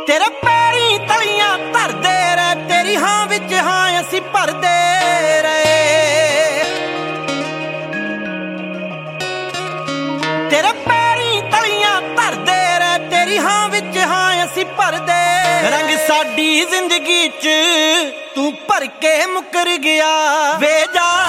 तेरे पैरी तलियां धरदे रहे, तेरी हां विच हां असीं भरदे रहे। तेरे पैरी तलियां धरदे रहे, तेरी हां विच हां असीं भरदे। रंग साडी जिंदगी च तू भर के मुकर गया वे जा।